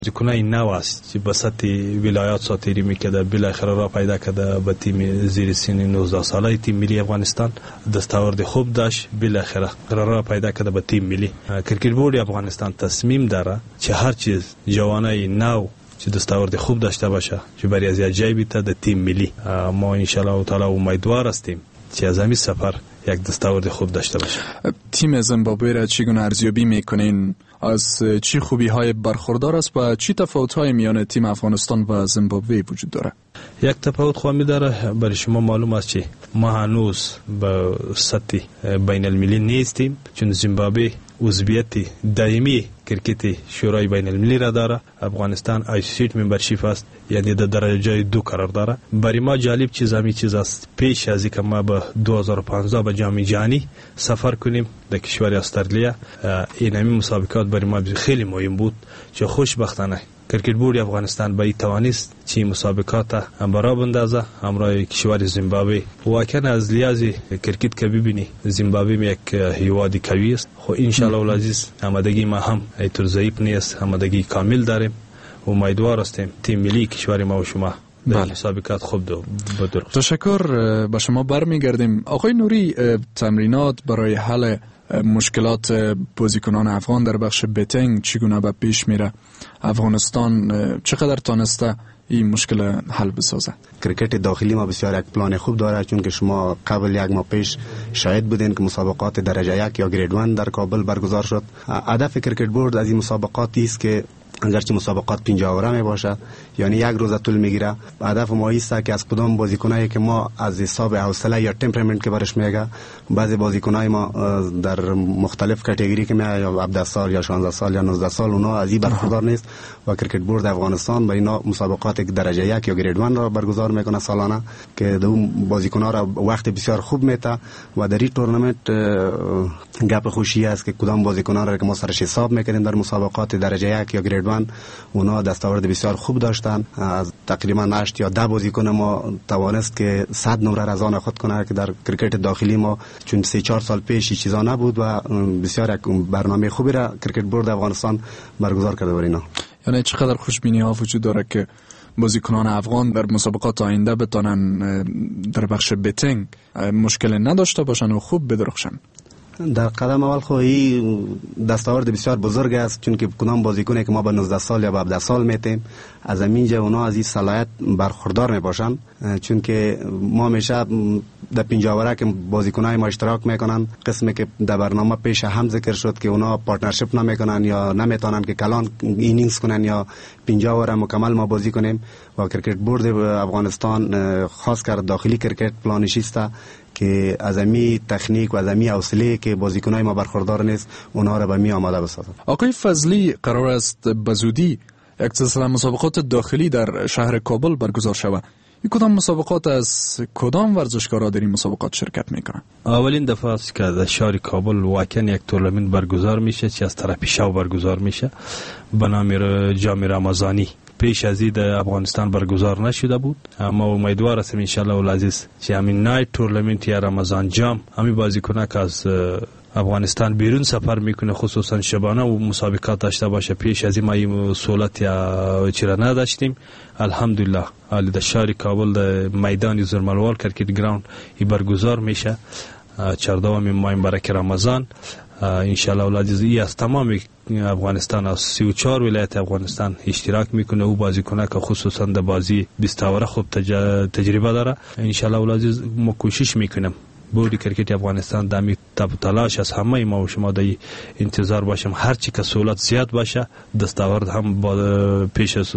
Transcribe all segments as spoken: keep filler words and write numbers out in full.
بازیکنای نو است که به سطح ولایات ساتیری میکرده، بالاخره را پیدا کرده به تیم زیر سن نوزده ساله تیم ملی افغانستان دستاورد خوب داشت، بالاخره را پیدا کرده به تیم ملی. کرکت بورد افغانستان تصمیم داره که هر چیز جوانای نو که دستاورد خوب داشته باشه که برای از جای بیته در تیم ملی. ما ان شاء الله تعالی امیدوار هستیم که از همین سفر یک دستاورد خوب داشته باشه. تیم زیمبابوه را چگونه ارزیابی میکنین؟ از چی خوبی های برخوردار است و چی تفاوت های میان تیم افغانستان و زیمبابوه وجود داره؟ یک تفاوت خواهی داره. برای شما معلوم است که ما هنوز به سطح بین المللی نیستیم، چون زیمبابوه عضویت دائمی کرکت شورای بین المللی را داره. افغانستان آی سی سی ممبرشیپ است، یعنی در درجه دو قرار داره. برای ما جالب چیز همی چیز است، پیش از اینکه ما به دو هزار و پانزده به جام جهانی سفر کنیم در کشور استرالیا، این همین مسابقات برای ما خیلی مهم بود که خوشبختانه کرکت بورد افغانستان به این توانست چی مسابقات برا بندازه همراه کشور زیمبابوه. واقعا از لحاظ کرکت که ببینی زیمبابوه یک هیواد قوی است. خو ان شاء الله العزیز آمادگی ما هم ایتر ضعیف نیست، آمادگی کامل داریم. امیدوار هستیم تیم ملی کشور ما و شما در مسابقات خوب دو بدر. تشکر. به شما برمیگردیم. آقای نوری، تمرینات برای حل مشکلات بازیکنان افغان در بخش بتنگ چگونه به پیش میره؟ افغانستان چقدر تانسته این مشکل حل بسازه؟ کرکت داخلی ما بسیار یک پلان خوب داره، چون که شما قبل یک ماه پیش شاهد بودین که مسابقات درجه یک یا گرید وان در کابل برگزار شد. هدف کرکت بورد از این مسابقاتی است که اگرچه مسابقات پنجاه اوره می باشه، یعنی یک روز طول میگیره، هدف ما است که از کدام بازیکنایی که ما از حساب حوصله یا تمپرامنت که برش میگه، بعضی بازیکنای ما در مختلف کاتگوری که میاد یا هفده سال یا شانزده سال یا نوزده سال، اونا از این برخوردار نیست و کرکت بورد افغانستان برای اینا مسابقات درجه یک یا گرید وان را برگزار میکنه سالانه که دو بازیکن‌ها را وقت بسیار خوب میته و در این تورنمنت گپ خوشی است که کدام بازیکن‌ها را که ما سرش حساب میکنیم در مسابقات درجه یک یا گرید وان اونا دستاورد بسیار خوب داشتن. از تقریبا هشت یا ده بازیکن ما توانست که صد نمره را از آن خود کنه که در کرکت داخلی ما چون سه چهار سال پیش چیزا نبود و بسیار یک برنامه خوبی را کرکت بورد افغانستان برگزار کرده بر اینا. یعنی چقدر خوشبینی ها وجود داره که بازیکنان افغان در مسابقات آینده بتونن در بخش بتنگ مشکل نداشته باشن و خوب بدرخشن؟ در قدم اول خو این دستاورد بسیار بزرگ است، چون که کدام بازیکنی که ما به نوزده سال یا به هفده سال میتیم از همینجا اونا از این صلاحیت برخوردار میباشن، چون که ما همیشه در پنجاه اوره که بازیکنای ما اشتراک میکنن، قسمی که در برنامه پیش هم ذکر شد که اونا پارتنرشیپ نمیکنن یا نمیتونن که کلان اینینگز کنن یا پنجاه اوره مکمل ما بازی کنیم و کرکت بورد افغانستان خاص کر داخلی کرکت پلانش است که از امی تکنیک و از امی حوصله که بازیکنای ما برخوردار نیست اونها را به می آماده بسازن. آقای فضلی، قرار است بزودی یک سلسله مسابقات داخلی در شهر کابل برگزار شود. این کدام مسابقات از کدام ورزشکارها در این مسابقات شرکت میکنن؟ اولین دفعه است که در شهر کابل واقعا یک تورنمنت برگزار میشه که از طرف شو برگزار میشه به نام جام رمضانی. پیش از این در افغانستان برگزار نشده بود. ما امیدوار هستیم ان شاء الله العزیز که همین نایت تورنمنت یا رمضان جام همین بازیکن‌ها که از افغانستان بیرون سفر میکنه خصوصا شبانه و مسابقات داشته باشه. پیش از این ما این سهولت یا چرا نداشتیم. الحمدلله حالی در شهر کابل در میدان زرملوال کرکت گراوند ای برگزار میشه چهاردهم ماه مبارک رمضان. ان شاء الله العزیز ای از تمام افغانستان از سی و چهار ولایت افغانستان اشتراک میکنه و بازیکن‌ها که خصوصا در بازی بیست اوره خوب تجربه داره. ان شاء الله العزیز ما کوشش میکنیم بورد کرکت افغانستان دمی تب تلاش از همه ما و شما در انتظار باشیم هر چی که سهولت زیاد باشه دستاورد هم با پیش از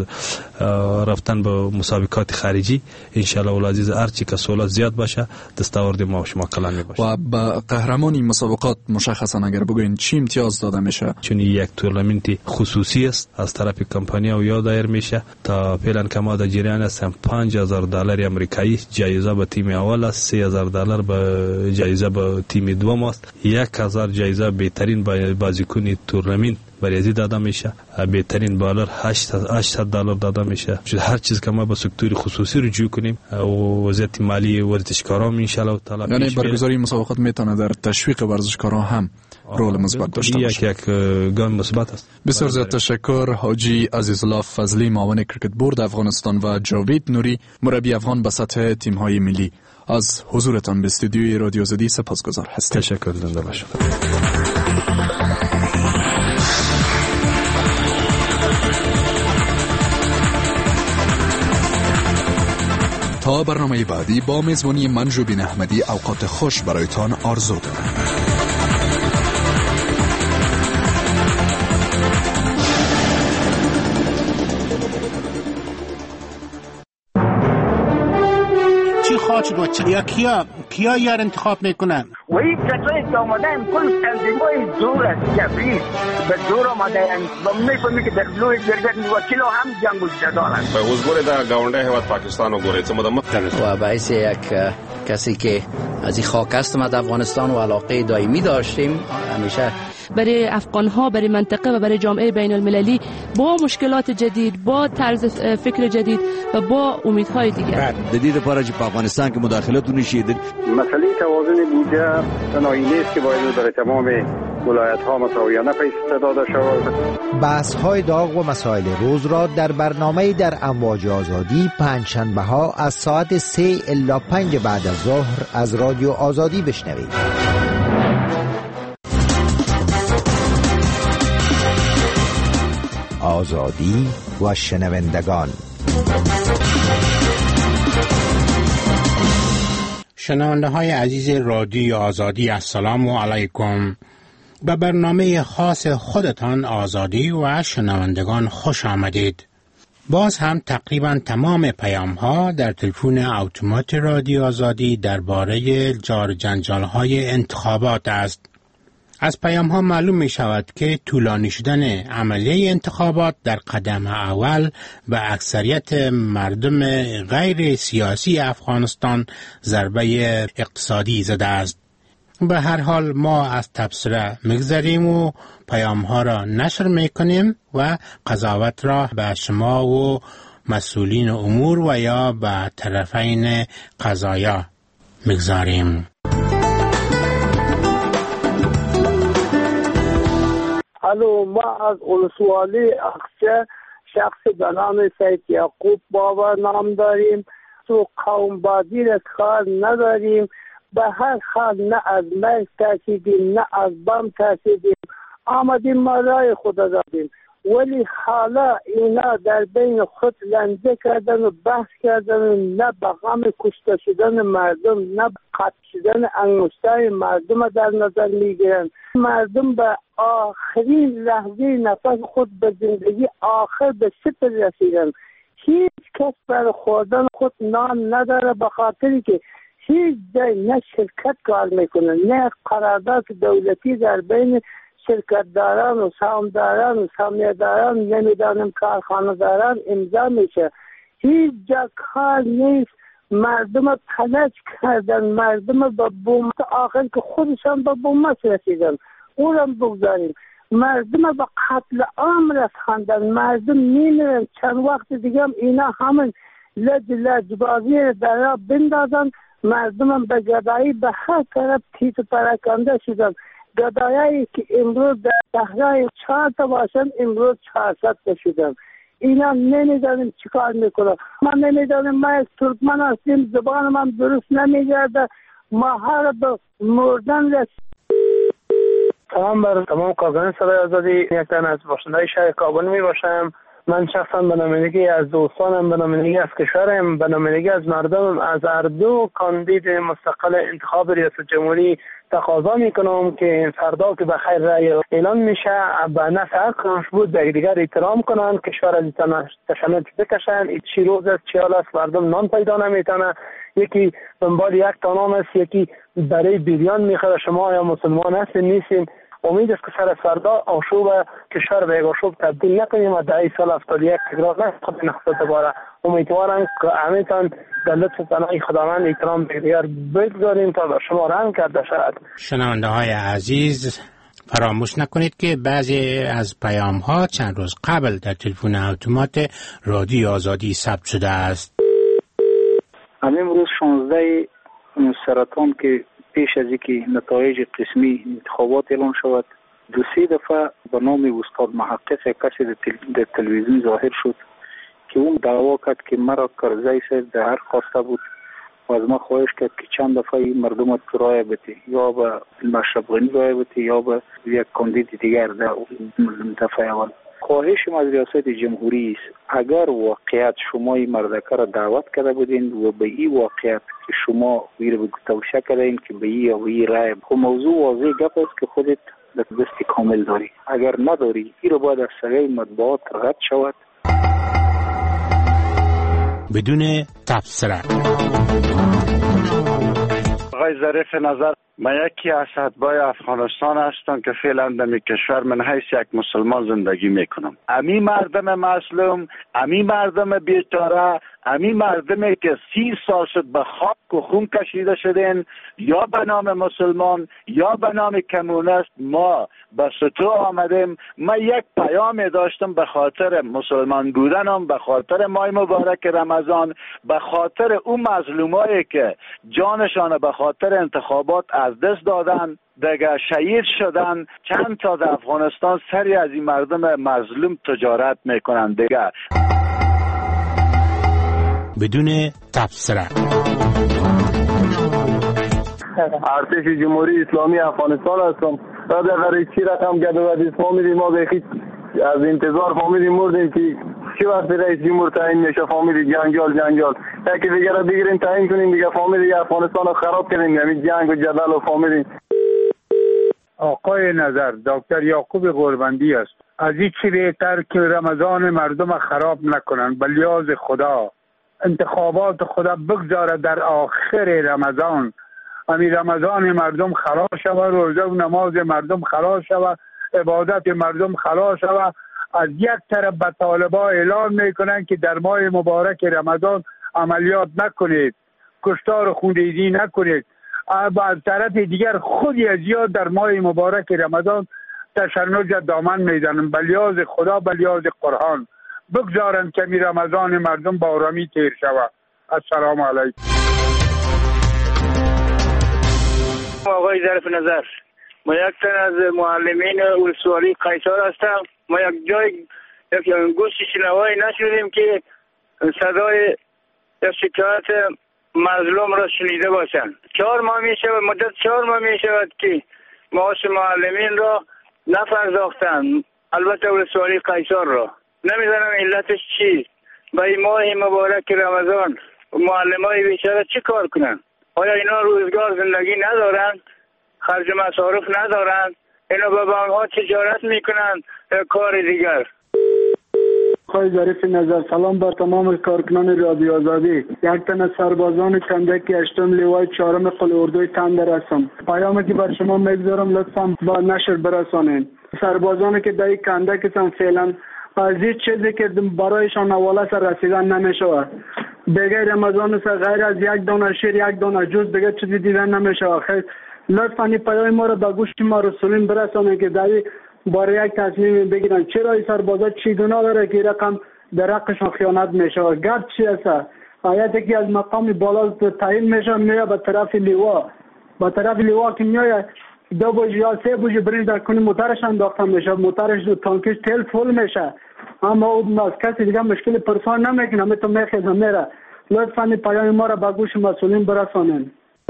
رفتن به مسابقات خارجی ان شاء الله العزیز هر چی که سهولت زیاد باشه دستاورد ما و شما کلان باشه. و با قهرمانی مسابقات مشخصا اگر بگوین چی امتیاز داده میشه؟ چون یک تورنمنت خصوصی است از طرف کمپانی و یا دایر میشه تا فعلا که ما در جریان هستیم پنج هزار دلار آمریکایی جایزه به تیم اول است، سه هزار دلار به جایزه به تیم دوم است، یک هزار جایزه بهترین بازیکن تورنمنت برای داده میشه، بهترین بالر هشتصد دلار داده میشه. هر چیز که ما به سکتور خصوصی رجوع کنیم و وضعیت مالی ورزشکاران ان شاء الله تعالی، یعنی برگزاری مسابقات میتونه در تشویق ورزشکاران هم رول مثبت داشته باشه. یک یک گام مثبت است. بسیار زیاد تشکر حاجی عزیزالله فضلی، معاون کرکت بورد افغانستان، و جاوید نوری، مربی افغان به سطح تیم‌های ملی، از حضورتان به استودیوی رادیو آزادی سپاسگزار هستم. تشکر، زنده باشید. تا برنامه بعدی با میزبانی من جوبین احمدی اوقات خوش برایتان آرزو دارم. خاچ رو یا کیا کیا یار انتخاب میکنن و این کسایی که آمدن کل تنظیمای زور است جبری به زور آمدن و میفهمی که در لوی جرگت وکیل هم جنگ جدارن به حضور در گاونده هیواد پاکستان و گوریت مدام و باعث یک کسی که از این خاک است ما در افغانستان و علاقه دائمی داشتیم همیشه برای افغان ها، برای منطقه و برای جامعه بین المللی با مشکلات جدید، با طرز فکر جدید و با امیدهای دیگر. جدید پارچ په افغانستان کې مداخلت ونشي. مسئله توازن بودجه تنهایی نیست که باید برای تمام ولایت ها مساویانه پیش داده شود. بحث های داغ و مسائل روز را در برنامه در امواج آزادی پنجشنبه ها از ساعت سه الی پنج بعد از ظهر از رادیو آزادی بشنوید. آزادی و شنوندگان. شنونده های عزیز رادیو آزادی، السلام علیکم. به برنامه خاص خودتان آزادی و شنوندگان خوش آمدید. باز هم تقریبا تمام پیام ها در تلفن اتومات رادیو آزادی درباره جار جنجال های انتخابات است. از پیام ها معلوم می شود که طولانی شدن عملیه انتخابات در قدم اول به اکثریت مردم غیر سیاسی افغانستان ضربه اقتصادی زده است. به هر حال ما از تبصره میگذریم و پیام ها را نشر می کنیم و قضاوت را به شما و مسئولین امور و یا به طرفین قضایا میگذاریم. الو، ما از اولسوالی اخچه شخص به نام سید یعقوب بابا نام داریم. تو قوم بازی را کار نداریم. به هر حال نه از مرگ ترسیدیم نه از بم ترسیدیم. آمدیم ما رای خدا دادیم، ولی حالا اینا در بین خود لنزه کردن و بحث کردن و نه به غم کشته شدن مردم نه قطع شدن انگشتای مردم در نظر میگیرن. مردم به آخرین لحظه نفس خود به زندگی آخر به سپر رسیدن. هیچ کس برای خوردن خود نان نداره، به خاطری که هیچ جای نه شرکت کار میکنه نه قرارداد دولتی در بین شرکت داران و سهامداران و سهمیه داران نمیدانم کارخانه داران امضا میشه. هیچ جا کار نیست. مردم پلش کردن، مردم با بومت آخر که خودشان با بومت رسیدن اون را بگذاریم. مردم با قتل عام رساندن، مردم میمیرن. چند وقت دیگه هم اینا همون لج لجبازی در را بندازن. مردم به گدایی به هر طرف تیت پراکنده شدن. گدایی که امروز در صحرای چهار تا باشن امروز چهارصد تا شدن. اینا نمیدانیم چی کار میکنن. ما نمیدانیم، ما از ترکمن هستیم، زبان من درست نمیگرده، ما هر به مردن رسیم. تمام بر تمام کارگران صدای آزادی، یک تن از باشندهای شهر کابل می باشم. من شخصا به نمایندگی از دوستانم، به نمایندگی از کشورم، به نمایندگی از مردم از هر دو کاندید مستقل انتخاب ریاست جمهوری تقاضا میکنم که فردا که به خیر رأی اعلان میشه به نفع هر کنش بود به دیگر احترام کنن، کشور از تشنج بکشن. چی روز است چی حال است مردم نان پیدا نمیتونه، یکی دنبال یک تانان است، یکی برای بیریان میخوره. شما یا مسلمان هستین نیستین. امید است که سر فردا آشوب کشور به یک آشوب تبدیل نکنیم و دهه سال هفتاد و یک تکرار نشود نخست دوباره. امیدوارم که همه‌تان در لطف پناه خداوند احترام به دیگر بگذاریم تا به شما رحم کرده شود. شنونده های عزیز، فراموش نکنید که بعضی از پیام ها چند روز قبل در تلفن اتومات رادیو آزادی ثبت شده است. امروز شانزده سرطان که پیش از اینکه نتایج قسمی انتخابات اعلان شود، دو سه دفعه به نام استاد محقق کسی در تلویزیون ظاهر شد که اون دعوا کرد که مرا کرزی صاحب در هر خواسته بود و از ما خواهش کرد که چند دفعه این مردم تو رای بده، یا به مشرف غنی رای بده یا به یک کاندید دیگر در دفعه اول. خواهشم از ریاست جمهوری است اگر واقعیت شما این مردکه را دعوت کرده بودین و به این واقعیت که شما ویر به توشه کردین که به این یا به این رای، خب موضوع واضح گپ است که خودت دست کامل داری. اگر نداری این رو باید از سگه مطبوعات رد شود بدون تبصره. آقای ظریف نظر، من یکی از اتباع افغانستان هستم که فعلا در می کشور من حیث یک مسلمان زندگی میکنم. امی مردم مظلوم، امی مردم بیچاره، امی مردمی که سی سال شد به خاک و خون کشیده شدن، یا به نام مسلمان یا به نام کمونیست ما به سطوح آمدیم. من یک پیام داشتم به خاطر مسلمان بودنم، به خاطر ماه مبارک رمضان، به خاطر اون مظلومایی که جانشان به خاطر انتخابات از دست دادن، دیگه شهید شدن. چند تا در افغانستان سری از این مردم مظلوم تجارت میکنن دیگه. بدون تبصره. ارتش جمهوری اسلامی افغانستان هستم. تا در چی رقم گد و حدیث فامیلی ما بخی از انتظار فامیلی مردیم که چی وقت رئیس جمهور تعیین میشه، فامیلی جنگال جنگال یکی دیگه را بگیریم تعیین کنیم دیگه، فامیلی افغانستان رو خراب کنیم. یعنی جنگ و جدل و فامیلی. آقای نظر دکتر یعقوب قربندی است. از این چی بهتر که رمضان مردم خراب نکنن. به لیاز خدا انتخابات خدا بگذاره در آخر رمضان، امی رمضان مردم خلاص شود، روزه و نماز مردم خلاص شود، عبادت مردم خلاص شود. از یک طرف به طالبا اعلان میکنن که در ماه مبارک رمضان عملیات نکنید، کشتار و خونریزی نکنید. از طرف دیگر خودی از یاد در ماه مبارک رمضان تشنج دامن میزنن. به لیاز خدا، به لیاز قرآن بگذارن که می رمضان مردم با آرامی تیر شود. السلام علیکم. آقای ظریف نظر، ما یک تن از معلمین ولسوالی قیصر هستم. ما یک جای یک گوشت شنوایی نشدیم که صدای شکایت مظلوم را شنیده باشند. چهار ماه می شود، مدت چهار ماه می شود که معاش معلمین را نپرداختند، البته ولسوالی قیصر را. نمیدونم علتش چی. با این ماه مبارک رمضان معلمای بیچاره چی کار کنن؟ آیا اینا روزگار زندگی ندارن؟ خرج مصارف ندارن؟ اینا با بانک‌ها تجارت میکنن کار دیگر؟ آقای ظریف نظر، سلام بر تمام کارکنان رادیو آزادی. یک تن از سربازان کندک هشتم لیوای چهارم قل اردوی تندر هستم. پیامی که بر شما میگذارم لطفا با نشر برسانید. سربازانی که در کندک هستن فعلا از این چیزی که برایشان حواله سر رسیدن نمیشود. دیگه رمضان سر غیر از یک دانه شیر، یک دانه جوز دیگه چیزی دیدن نمیشود. خیلی لطفا این پیام ما رو به گوش ما رسولین برسانید که در برای یک تصمیم بگیرن. چرا این سربازا چی گناه داره که رقم در حقشان خیانت میشه؟ گرد چی است؟ آیت که از مقام بالا تعیین میشه میاد به طرف لیوا، به طرف لیوا که میاد دو بوجه یا سه بوجه برنج در کنی موترش انداخته میشه، موترش دو تانکش تل فول میشه، اما او از کسی دیگه مشکل پرسان نمیکنه، همه تو میخیزه میره. لطفا پیام ما را به گوش مسئولین برسانین.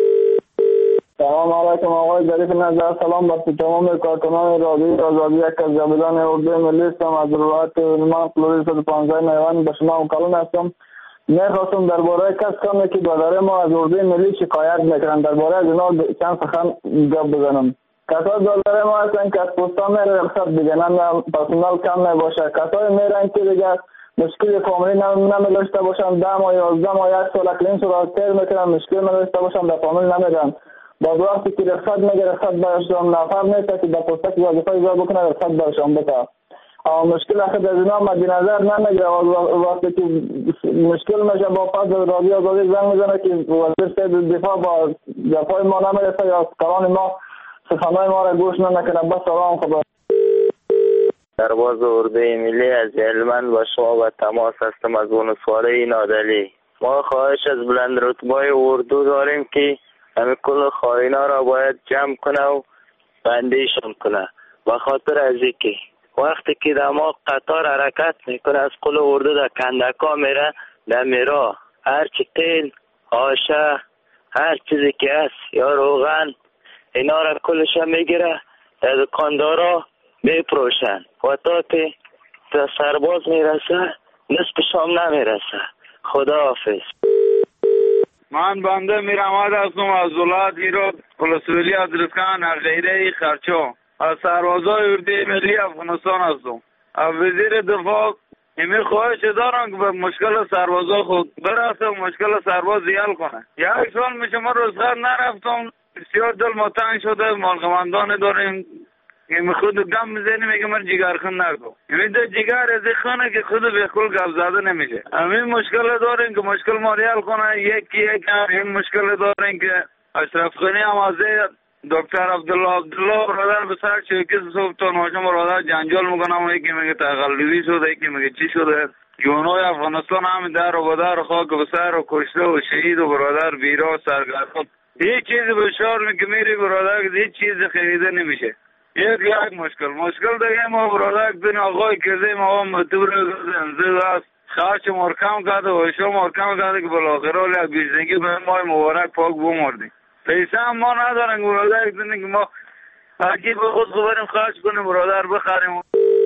سلام علیکم آقای ظریف نظر، سلام بر تمام کارکنان رادیو آزادی. یک از جاویدان اردو ملی هستم، از ولایت نمان فلوریدا صد و پانزده میوان به شما مکالمه هستم. میخواستم درباره کسانی که برادر ما از اردو ملی شکایت میکنن درباره از اینا چند سخن گپ بزنم. کسای برادر ما هستن که از پستا میره رخصت بگیرن، پرسنل کم نباشه. کسای میرن که دیگه مشکل فامیلی نمیداشته باشن، ده ماه یازده ماه یک سال اقلیم شده تیر میکنن، مشکل نداشته باشن، در فامیل نمیرن. باز وقتی که رخصت میگه رخصت برشان نفر نیست که در پستا که وظیفه اجرا بکنه رخصت برشان بده. مشکل اخیر از اینا مد نظر نمیگیره. وقتی که مشکل میشه با پس رادیو آزادی زنگ میزنه که وزیر دفاع با دفاع ما نمیرسه یا کلان ما سخنهای ما را گوش نکنه. بس سلام خدا. سرباز اردوی ملی از هلمند با شما به تماس هستم از ولسوالی نادعلی. ما خواهش از بلند رتبای اردو داریم که همه کل خائنا را باید جمع کنه و بندیشون کنه، به خاطر از اینکه وقتی که در ما قطار حرکت میکنه از کل اردو در کندکا میره، در میرا هرچی تیل، آشه، هر چیزی که هست یا روغن اینا را کلش میگیره در دکاندارا میپروشن و تا تا سرباز میرسه نصف شام نمیرسه. خدا حافظ. من بنده میرماد هستم از ولایت ایران ولسوالی ادرسخان غیره خرچو. از سربازای اردوی ملی افغانستان هستم. از وزیر دفاع امی خواهش دارم که به مشکل سربازا خود برسه و مشکل سرباز حل کنه. یک سال میشه ما روزگار نرفتم، بسیار دل ما تنگ شده، مالقمندان داریم این خود گم میزنی میگه من جگر خون نکن. این ده جگر از خونه که خود به کل گپ زده نمیشه. همین مشکل داریم که مشکل ما حل کنه. یکی یک این مشکل داریم که اشرف غنی آمازه دکتر عبدالله عبدالله برادر به سر چوکیز صبح تا نوشم برادر جنجال میکنم و یکی میگه تقلبی شده، یکی میگه چی شده. جوانای افغانستان هم در و بدر خاک به سر و کشته و شهید و برادر ویرا سرگردان. هیچ چیزی به شهر که میری برادر هیچ چیز خریده نمیشه. یک یک مشکل مشکل دیگه ما برادر دین آقای کزی ما مطور زنزه است خواهش مرکم کرده و شما مرکم کرده که بالاخره ولی بیزنگی به مای مبارک پاک بمردیم. پیسه هم ما ندارن برادر دینه که ما حقی به خود خبریم خواهش کنیم برادر بخریم.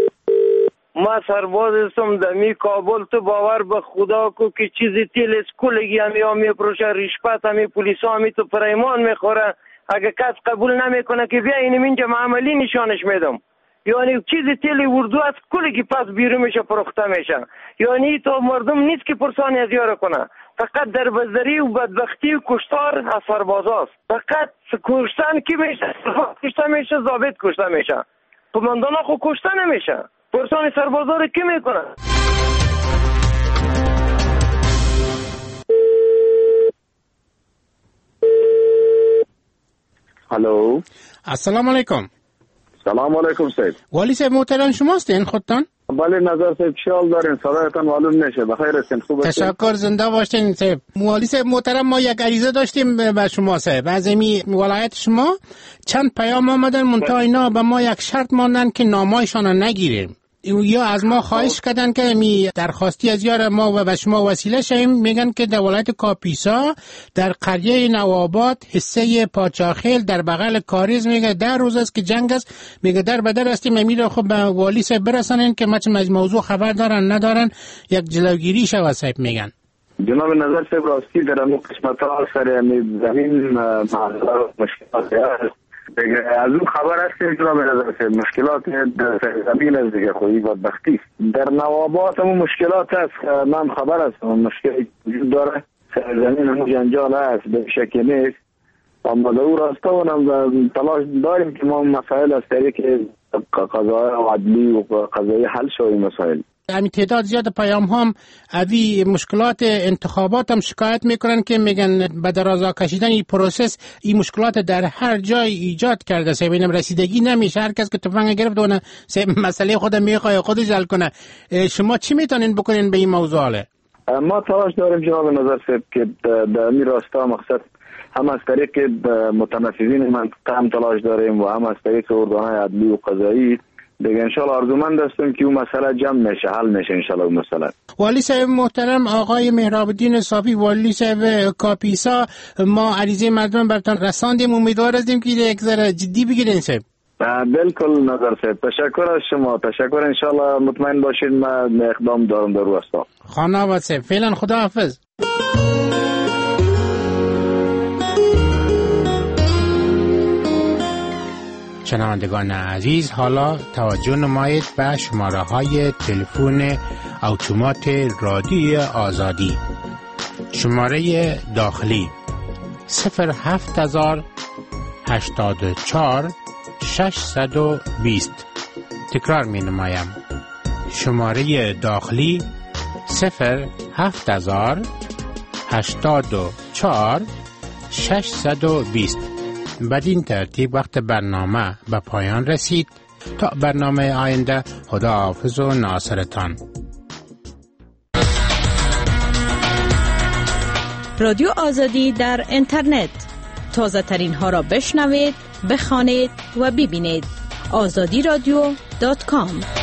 ما سرباز هستم دمی کابل، تو باور به خدا کو که چیزی تیل اسکولگی همی همی پروشه ریشپت همی پولیسا همی تو پریمان میخوره. اگه کس قبول نمیکنه که بیا اینم اینجا معملی نشانش میدم. یعنی چیزی تیلی اردو از کلی که پس بیرون میشه پروخته میشه. یعنی تو مردم نیست که پرسانی از یاره کنه. فقط در بزدری و بدبختی و کشتار از سربازاست. فقط کشتن کی میشه؟ کشته میشه، ضابط کشته میشه. قماندان خو کشته نمیشه. پرسانی سربازا رو کی میکنه؟ الو، السلام علیکم. سلام علیکم سید. والی صاحب محترم شماست این خودتان؟ بله نظر صاحب خیال دارین صدایتان معلوم نشه. بخیر هستین؟ خوب هستین؟ تشکر، زنده باشین صاحب. والی صاحب محترم ما یک عریضه داشتیم به شما صاحب از امی ولایت شما چند پیام آمدن منتها اینا به ما یک شرط ماندن که نامایشان نگیریم یا از ما خواهش کردن که می درخواستی از یار ما و به شما وسیله شیم. میگن که در ولایت کاپیسا در قریه نواباد حصه پاچاخیل در بغل کاریز میگه در روز است که جنگ است، میگه در بدر هستیم. امیر خب به والی صاحب برسانین که مثلا از موضوع خبر دارن ندارن یک جلوگیری شود صاحب. میگن جناب نظر صاحب راستی در اون قسمت ها سر زمین معذرت مشکلات هست. از اون خبر هستیم جناب نظر صاحب مشکلات در زمین از دیگه خویی بدبختی در نوابات همون مشکلات هست. من خبر هستم مشکلی وجود داره، زمین همون جنجال هست به شکل نیست. اما در اون راستا اونم تلاش داریم که ما مسائل از طریق قضای عدلی و قضایی حل شوی مسائل. همین تعداد زیاد پیام هم اوی مشکلات انتخابات هم شکایت میکنن که میگن به درازا کشیدن این پروسس این مشکلات در هر جای ایجاد کرده. سه بینم رسیدگی نمیشه، هر کس که تفنگ گرفت اون سه مسئله خود میخواد خودش حل کنه. شما چی میتونین بکنین به این موضوع؟ ما تلاش داریم جناب نظر صاحب که در این راستا مقصد هم از طریق متنفذین منطقه هم تلاش داریم و هم از طریق ارگان‌های عدلی و قضایی دیگه انشالله آرزومند هستیم که اون مسئله جمع میشه، حل میشه انشالله اون مسئله. والی صاحب محترم آقای مهراب الدین صافی والی صاحب کاپیسا، ما عریضه مردم براتون رساندیم، امیدوار هستیم که یک ذره جدی بگیرین صاحب. بالکل نظر صاحب، تشکر از شما، تشکر. انشالله مطمئن باشید من اقدام دارم در واسطه. خانه آباد صاحب، فعلا خدا حافظ. شنوندگان عزیز، حالا توجه نمایید به شماره های تلفن اتومات رادیو آزادی. شماره داخلی صفر هفت هزار هشتاد و چهار ششصد و بیست. تکرار می نمایم. شماره داخلی صفر هفت هزار هشتاد و چهار ششصد و بیست. بدین ترتیب وقت برنامه به پایان رسید. تا برنامه آینده، خدا حافظ و ناصرتان. رادیو آزادی در اینترنت، تازه ترین ها را بشنوید، بخوانید و ببینید. آزادی رادیو دات کام